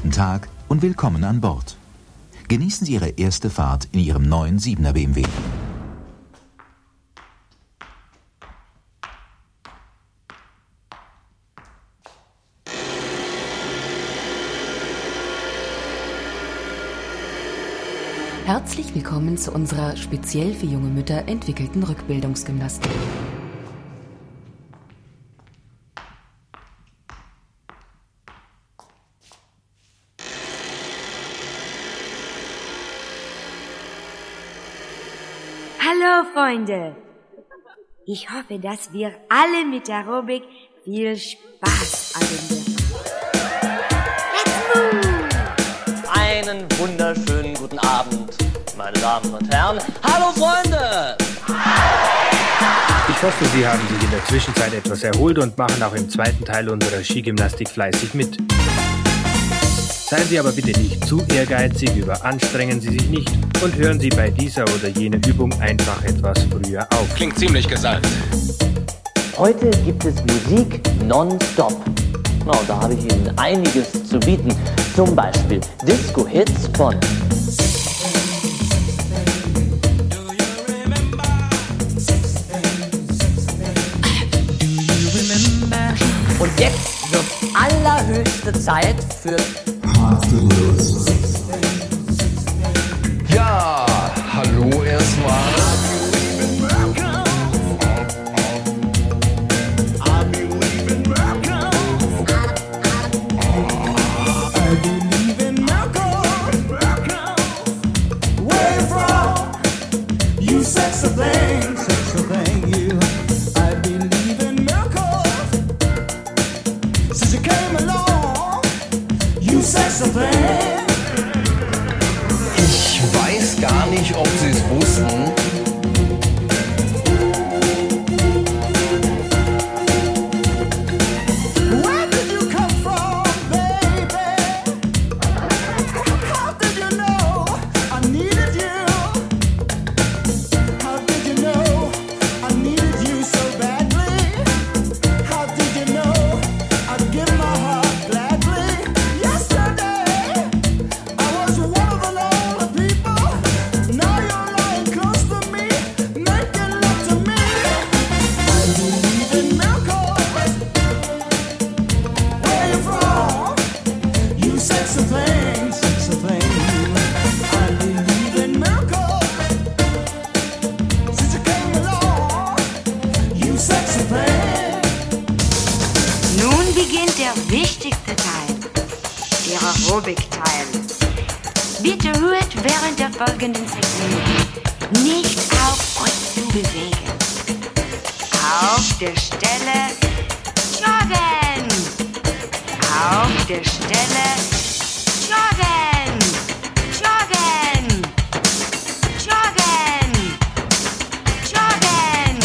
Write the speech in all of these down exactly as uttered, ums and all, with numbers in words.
Guten Tag und willkommen an Bord. Genießen Sie Ihre erste Fahrt in Ihrem neuen siebener B M W. Herzlich willkommen zu unserer speziell für junge Mütter entwickelten Rückbildungsgymnastik. Hallo Freunde! Ich hoffe, dass wir alle mit Aerobic viel Spaß haben werden. Let's move! Einen wunderschönen guten Abend, meine Damen und Herren. Hallo Freunde! Ich hoffe, Sie haben sich in der Zwischenzeit etwas erholt und machen auch im zweiten Teil unserer Skigymnastik fleißig mit. Seien Sie aber bitte nicht zu ehrgeizig, überanstrengen Sie sich nicht und hören Sie bei dieser oder jener Übung einfach etwas früher auf. Klingt ziemlich gesalbt. Heute gibt es Musik nonstop. Na, und da habe ich Ihnen einiges zu bieten. Zum Beispiel Disco-Hits von Und jetzt wird allerhöchste Zeit für Ja, hallo erstmal. Ich weiß gar nicht, ob Sie es wussten. Nun beginnt der wichtigste Teil, der Aerobic-Teil. Bitte hört während der folgenden Sekunden nicht auf, euch zu bewegen. Auf der Stelle joggen! Auf der Stelle joggen! Joggen! Joggen! Joggen!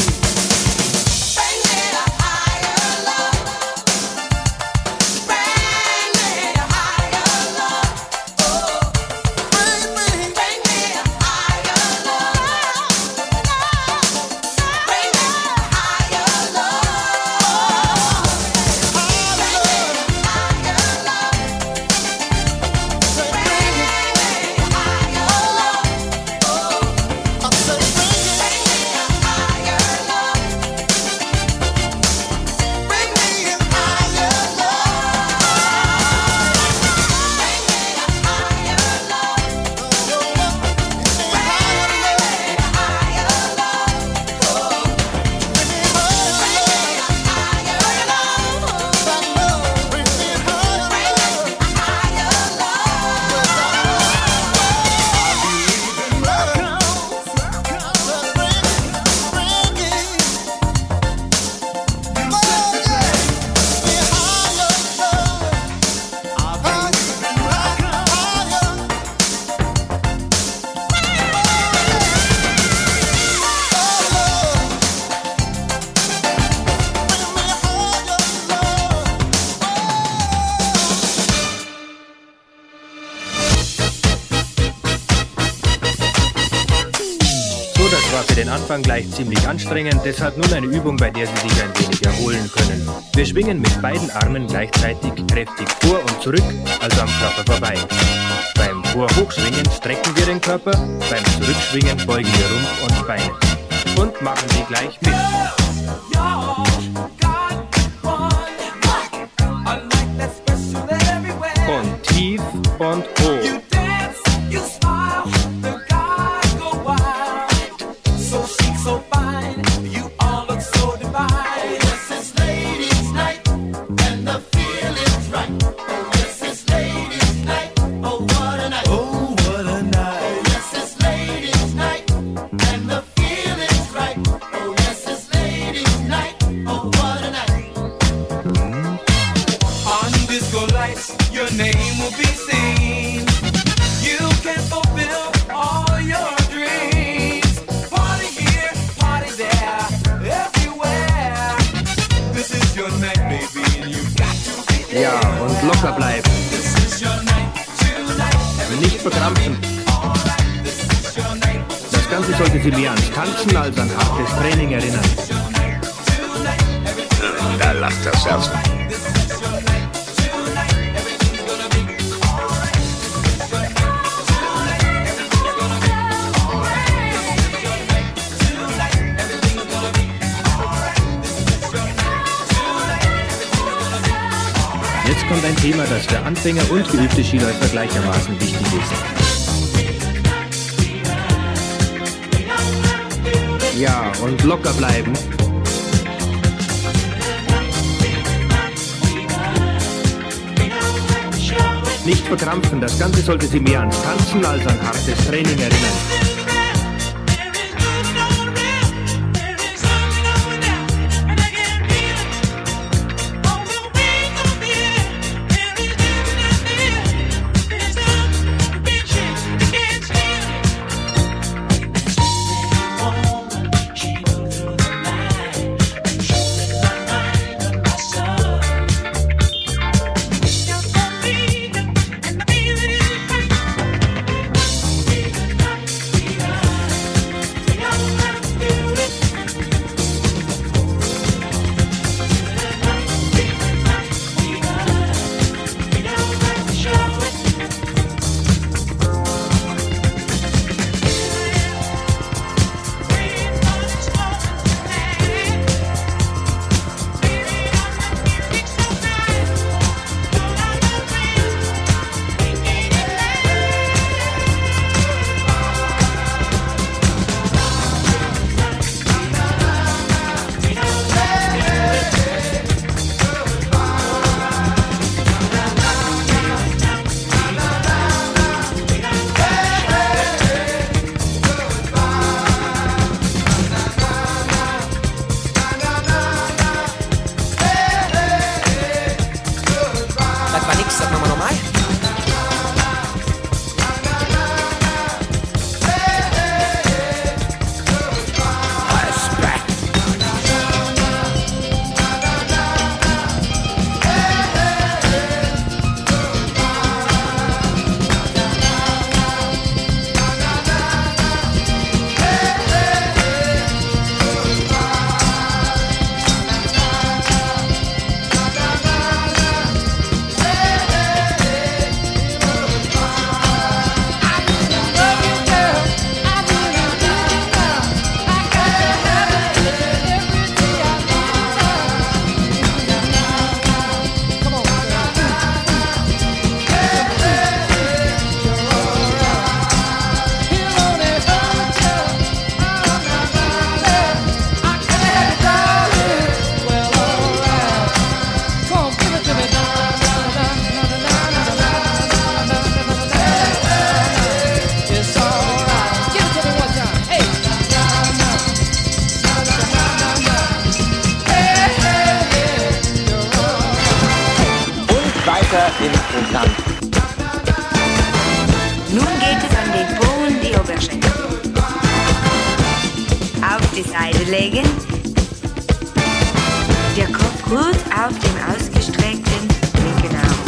Bring war für den Anfang gleich ziemlich anstrengend, deshalb nun eine Übung, bei der Sie sich ein wenig erholen können. Wir schwingen mit beiden Armen gleichzeitig kräftig vor und zurück, also am Körper vorbei. Beim Vorhochschwingen strecken wir den Körper, beim Zurückschwingen beugen wir Rumpf und Beine. Und machen Sie gleich mit. Und tief und hoch. Ja, und locker bleiben. Nicht verkrampfen. Das Ganze sollte Sie mehr ans Tanzen als an hartes Training erinnern. Da lacht das Herz. Jetzt kommt ein Thema, das für Anfänger und geübte Skiläufer gleichermaßen wichtig ist. Ja, und locker bleiben. Nicht verkrampfen, das Ganze sollte Sie mehr ans Tanzen als an hartes Training erinnern. im Land. Nun geht es an den Po und die Oberschenkel. Auf die Seite legen. Der Kopf gut auf dem ausgestreckten linken Arm.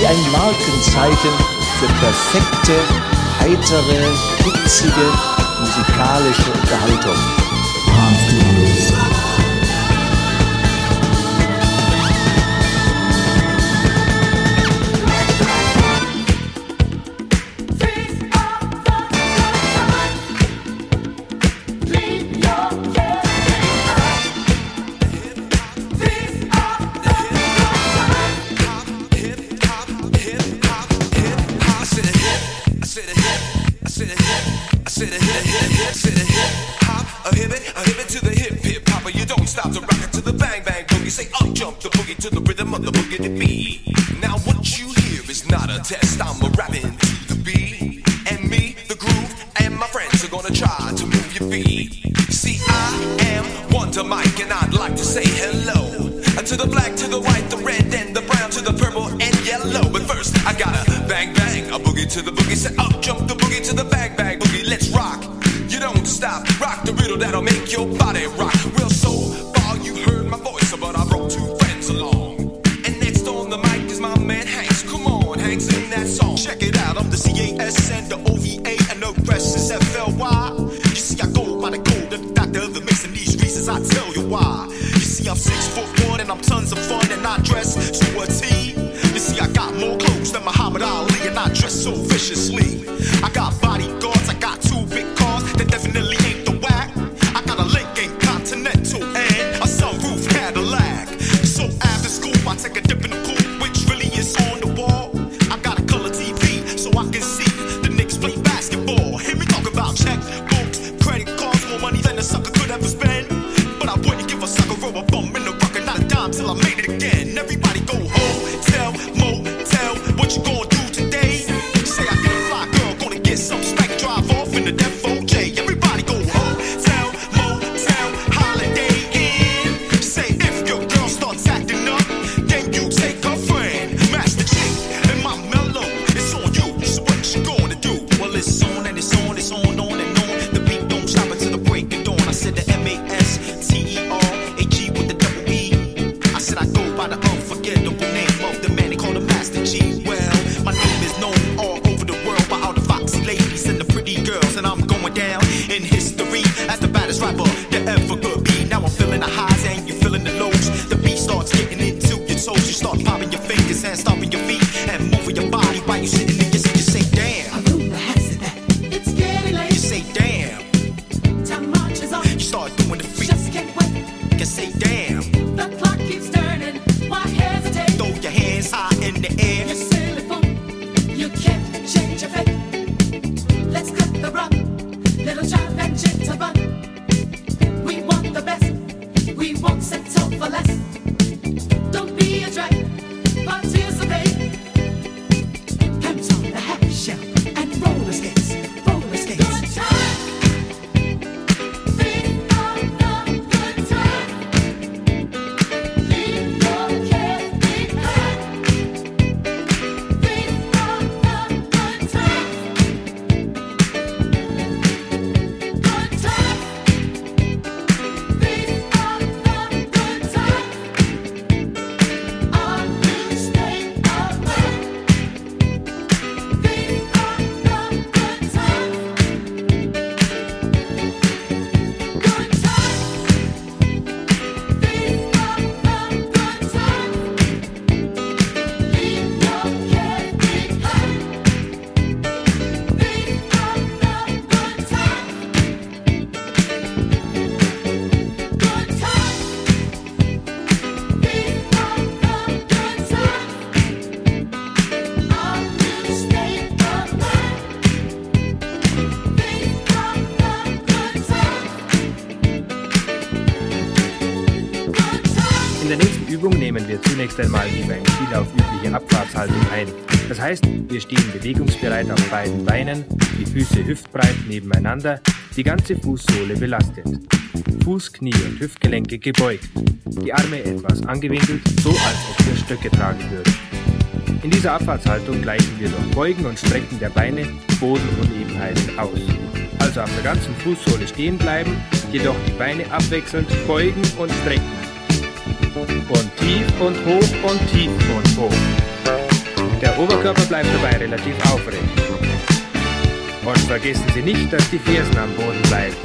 wie ein Markenzeichen für perfekte, heitere, hitzige, musikalische Unterhaltung. nehmen wir zunächst einmal wie beim Skilauf übliche Abfahrtshaltung ein. Das heißt, wir stehen bewegungsbereit auf beiden Beinen, die Füße hüftbreit nebeneinander, die ganze Fußsohle belastet. Fuß-, Knie- und Hüftgelenke gebeugt, die Arme etwas angewinkelt, so als ob wir Stöcke tragen würden. In dieser Abfahrtshaltung gleichen wir durch Beugen und Strecken der Beine Bodenunebenheiten aus. Also auf der ganzen Fußsohle stehen bleiben, jedoch die Beine abwechselnd beugen und strecken. Und tief und hoch und tief und hoch. Der Der Oberkörper bleibt dabei relativ aufrecht. Und vergessen Sie nicht, dass die Fersen am Boden bleiben.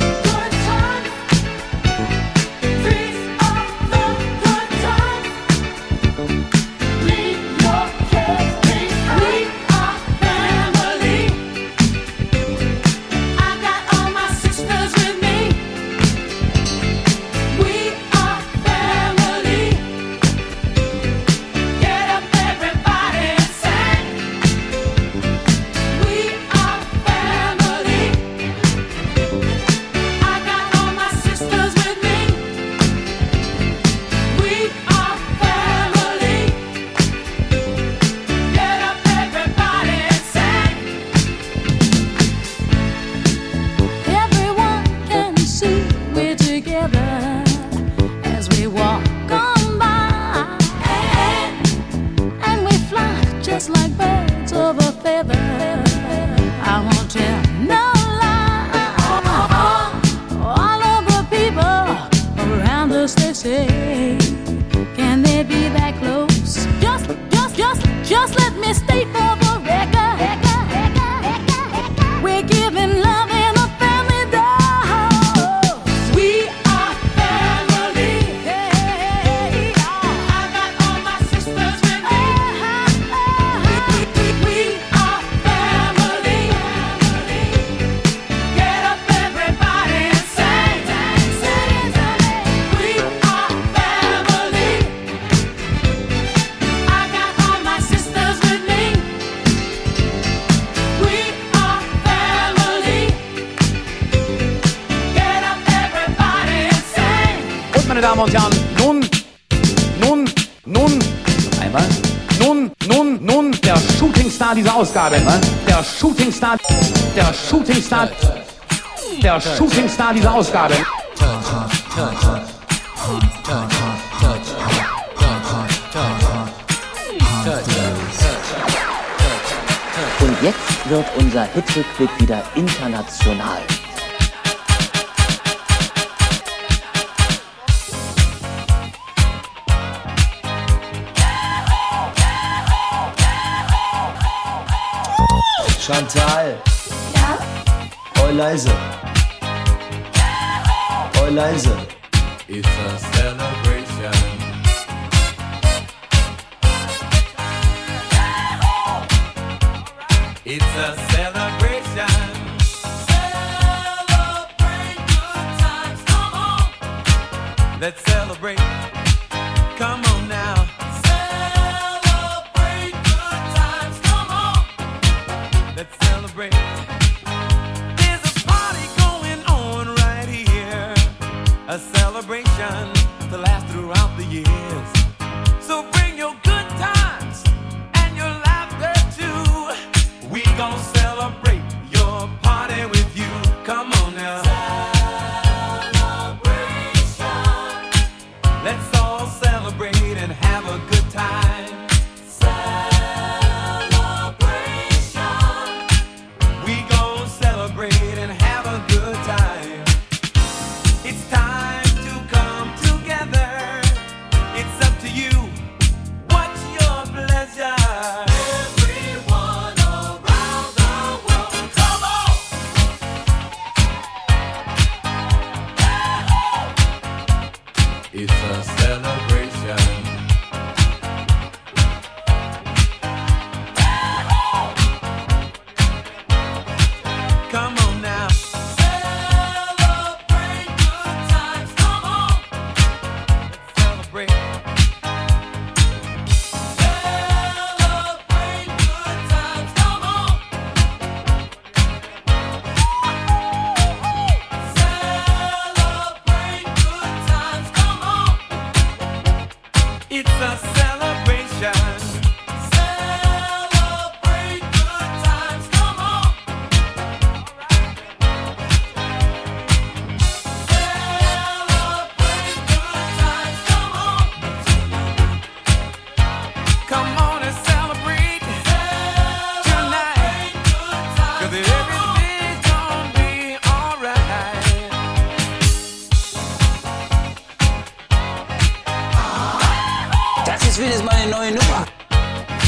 Meine Damen und Herren, nun, nun, nun, einmal, nun, nun, nun, der Shootingstar dieser Ausgabe, einmal. der Shootingstar, der Shootingstar, der Shootingstar dieser Ausgabe. Und jetzt wird unser Hitrückblick wieder international. Chantal. Ja? Oi leise. Oi leise. It's a celebration. It's a celebration. Celebrate good times, come on. Let's celebrate. Come on now. There's a party going on right here, a celebration to last throughout the years. So bring your good times and your laughter too. We gon' celebrate your party with you. Come on now. Celebration. Let's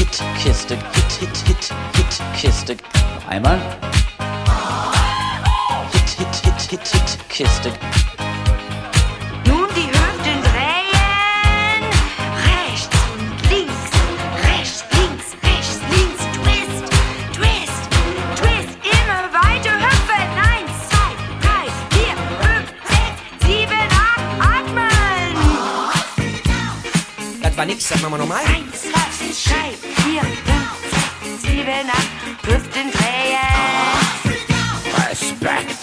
Hitkiste, Hit, Hit, Hit, Hitkiste. Noch einmal. Hit, Hit, Hit, Hit, Hitkiste. Nun die Hüften drehen. Rechts und links. Rechts, links, rechts, links. Twist, twist, twist. Immer weiter hüpfen. Eins, zwei, drei, vier, fünf, sechs, sieben, acht. Atmen. Das war nix, sag mal nochmal. Eins, zwei, drei, vier, fünf, sechs, sieben, acht. Hüften drehen. Respekt.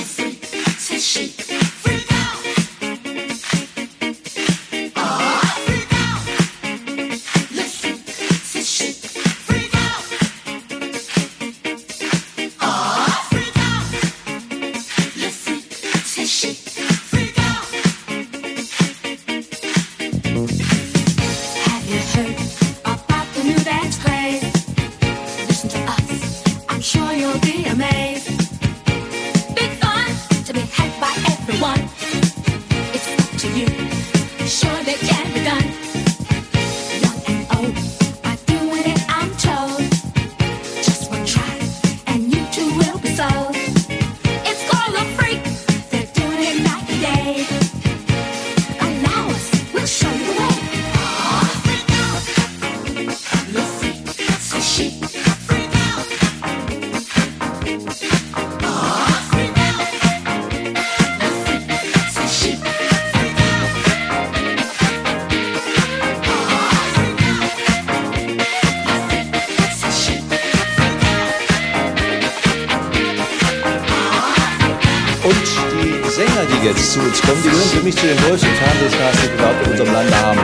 die jetzt zu uns kommen, die gehören für mich zu den größten Fernsehstars, die wir überhaupt in unserem Land haben.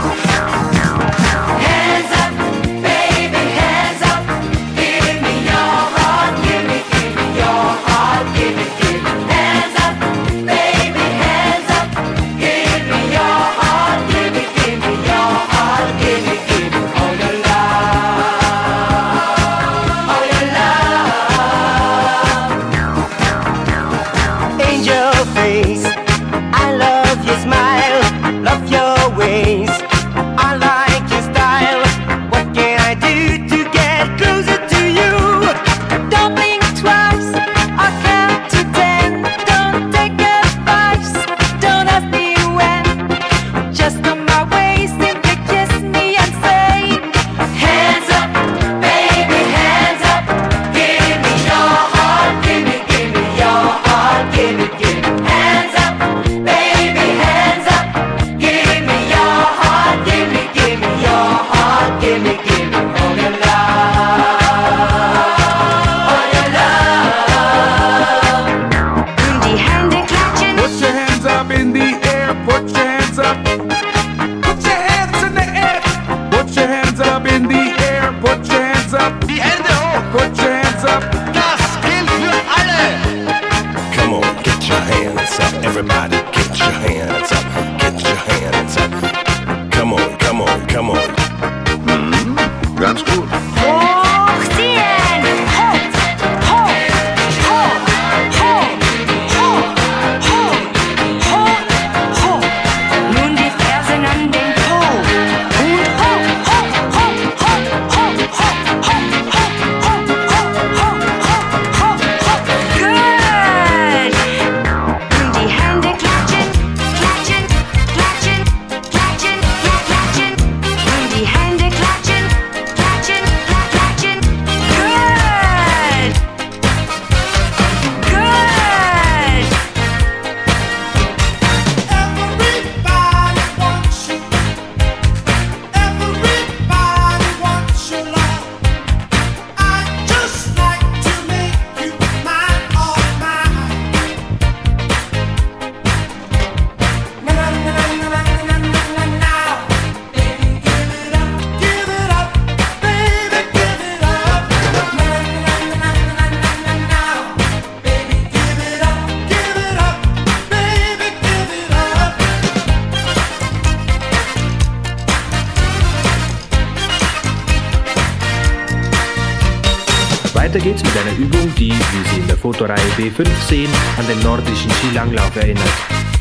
Weiter geht's mit einer Übung, die, wie Sie in der Fotoreihe B fünf sehen, an den nordischen Skilanglauf erinnert.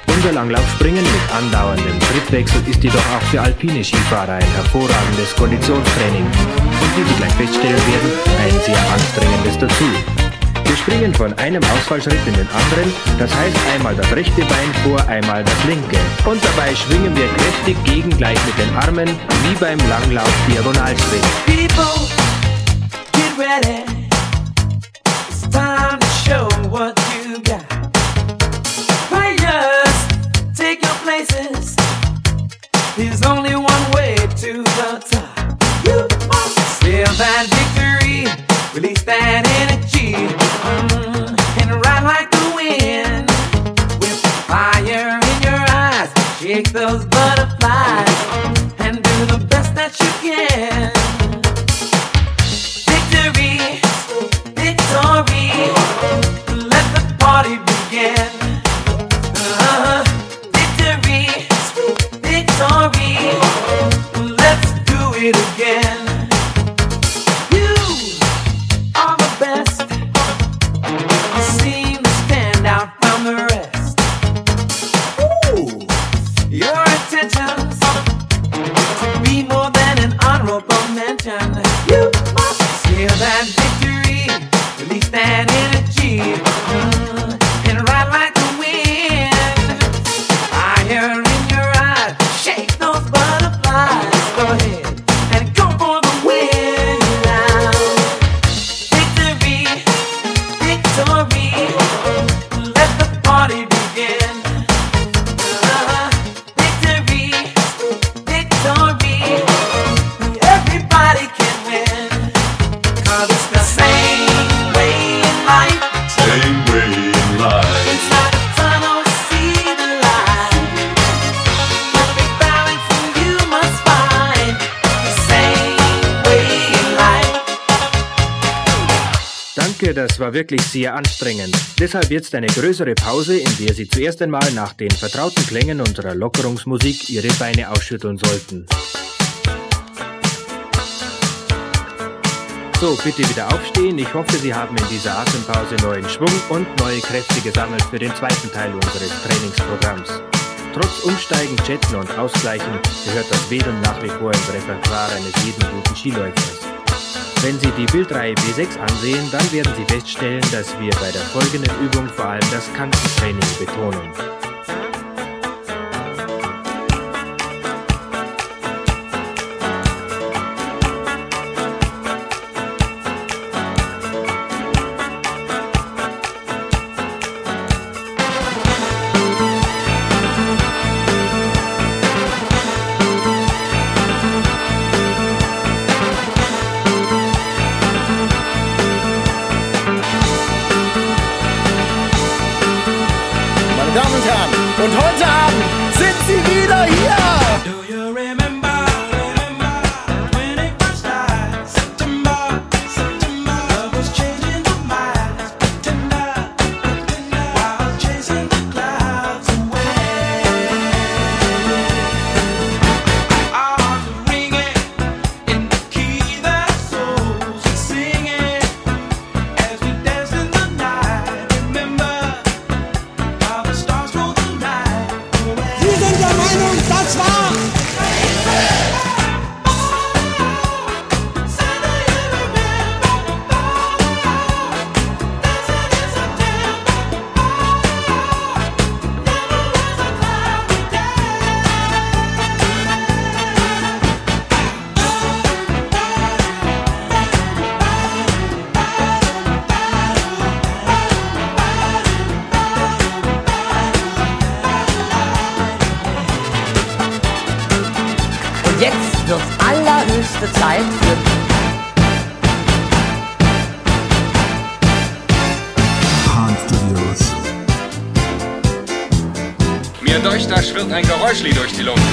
Unser Langlaufspringen mit andauerndem Trittwechsel ist jedoch auch für alpine Skifahrer ein hervorragendes Konditionstraining und wie Sie gleich feststellen werden, ein sehr anstrengendes dazu. Wir springen von einem Ausfallschritt in den anderen, das heißt einmal das rechte Bein vor, einmal das linke. Und dabei schwingen wir kräftig gegengleich mit den Armen, wie beim Langlauf Diagonalschritt. People, get ready. It's time to show what you got. Players, take your places. There's only one way to the top. You must feel that victory, release that energy, mm, and ride like the wind. With fire in your eyes, shake those butterflies, and do the best that you can. Victory, victory, let the party begin. Uh, victory, victory, let's do it again. You are the best. You seem to stand out from the rest. Ooh, your intentions to be more than an honorable mention. You must feel that victory, release that energy, mm, and ride like the wind. Fire in your eyes, shake those butterflies. Go ahead and go for the win now. Victory, victory, let the party begin. Uh, victory, victory, everybody can win. 'Cause it's the same way in life. Same way in life. Inside the tunnel, see the light. Perfect balance and you must find the same way in life. Danke, das war wirklich sehr anstrengend. Deshalb jetzt eine größere Pause, in der Sie zuerst einmal nach den vertrauten Klängen unserer Lockerungsmusik Ihre Beine ausschütteln sollten. So, bitte wieder aufstehen. Ich hoffe, Sie haben in dieser Atempause neuen Schwung und neue Kräfte gesammelt für den zweiten Teil unseres Trainingsprogramms. Trotz Umsteigen, Jetten und Ausgleichen gehört das Wedeln nach wie vor ins Repertoire eines jeden guten Skiläufers. Wenn Sie die Bildreihe B sechs ansehen, dann werden Sie feststellen, dass wir bei der folgenden Übung vor allem das Kantentraining betonen. Meine Damen und Herren, und heute Abend sind sie wieder hier! Do you remember, remember when it first started? September, September, love was changing the minds, tender, tender, while chasing the clouds away. Our hearts were ringing in the key that souls were singing as we danced in the night. Remember how the stars rolled the night away. Sie sind der Meinung, das war... Und jetzt wird's allerhöchste Zeit für... Mir deucht, da schwirrt ein Geräuschli durch die Luft.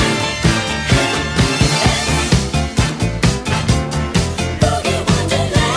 Wonderland.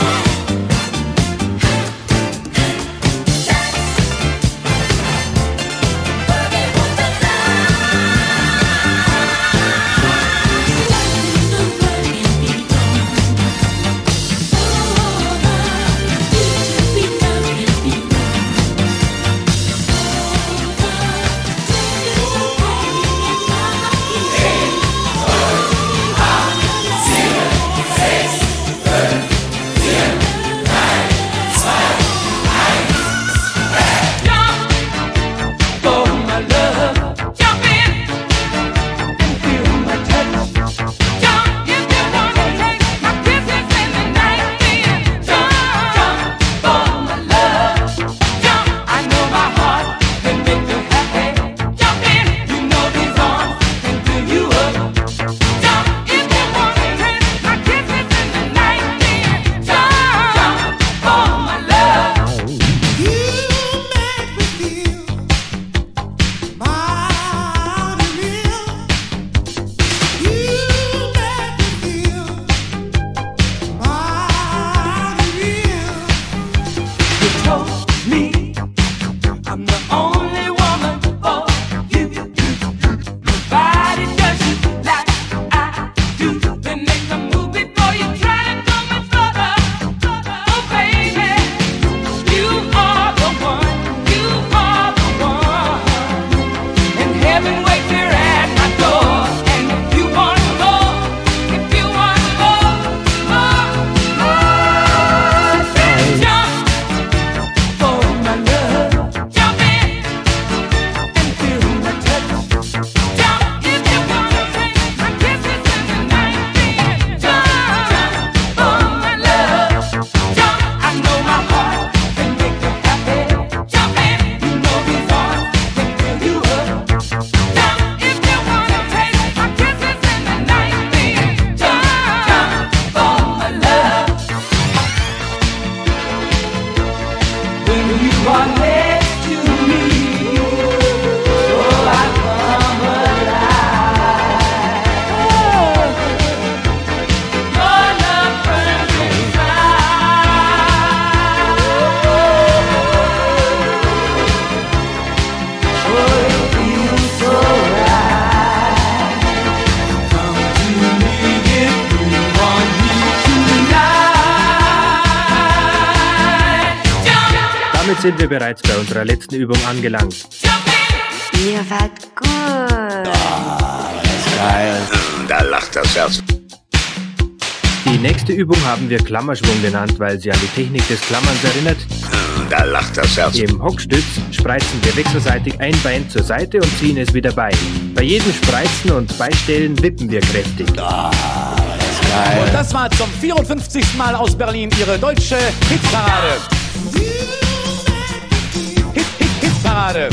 sind wir bereits bei unserer letzten Übung angelangt. Ihr wart gut. Ah, das ist geil. Da lacht das Herz. Die nächste Übung haben wir Klammerschwung genannt, weil sie an die Technik des Klammerns erinnert. Da lacht das Herz. Im Hockstütz spreizen wir wechselseitig ein Bein zur Seite und ziehen es wieder bei. Bei jedem Spreizen und Beistellen wippen wir kräftig. Ah, das ist geil. Und das war zum vierundfünfzigsten Mal aus Berlin Ihre deutsche Hitparade. Hit, Hit, Hitparade.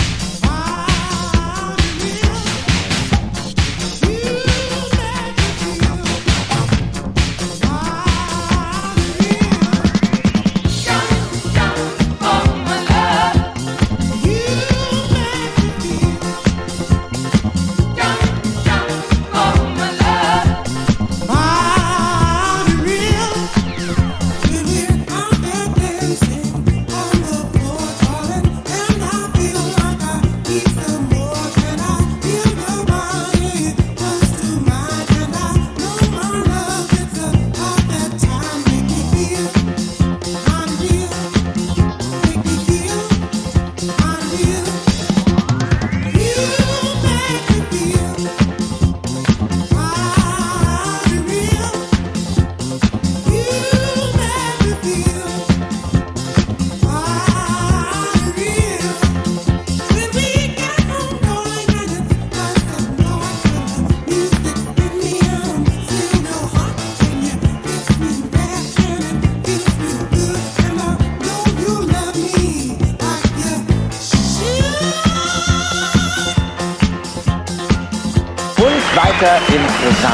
Weiter im Programm.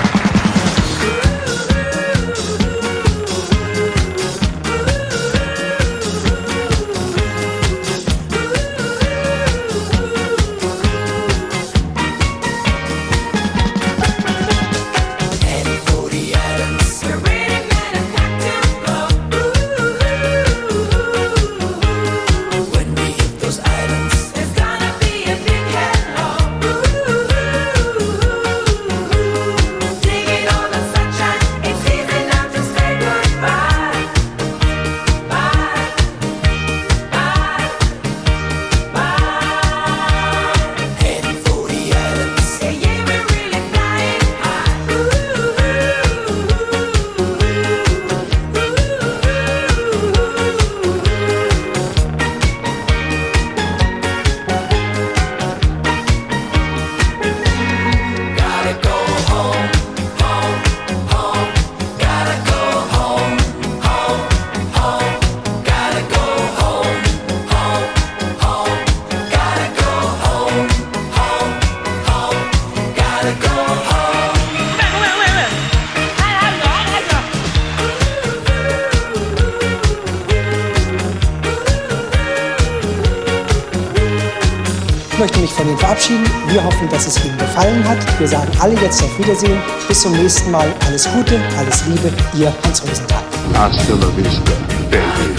Ich möchte mich von Ihnen verabschieden. Wir hoffen, dass es Ihnen gefallen hat. Wir sagen alle jetzt auf Wiedersehen. Bis zum nächsten Mal. Alles Gute, alles Liebe. Ihr Hans Rosenthal. Hasta la vista, baby.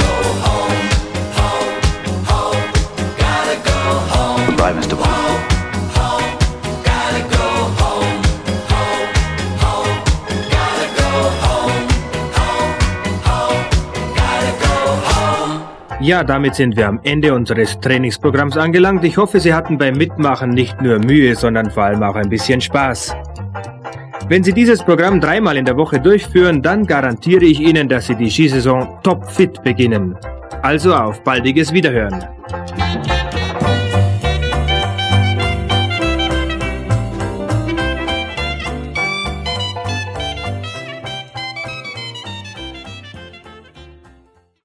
Goodbye, Mister Bond. Ja, damit sind wir am Ende unseres Trainingsprogramms angelangt. Ich hoffe, Sie hatten beim Mitmachen nicht nur Mühe, sondern vor allem auch ein bisschen Spaß. Wenn Sie dieses Programm dreimal in der Woche durchführen, dann garantiere ich Ihnen, dass Sie die Skisaison topfit beginnen. Also auf baldiges Wiederhören.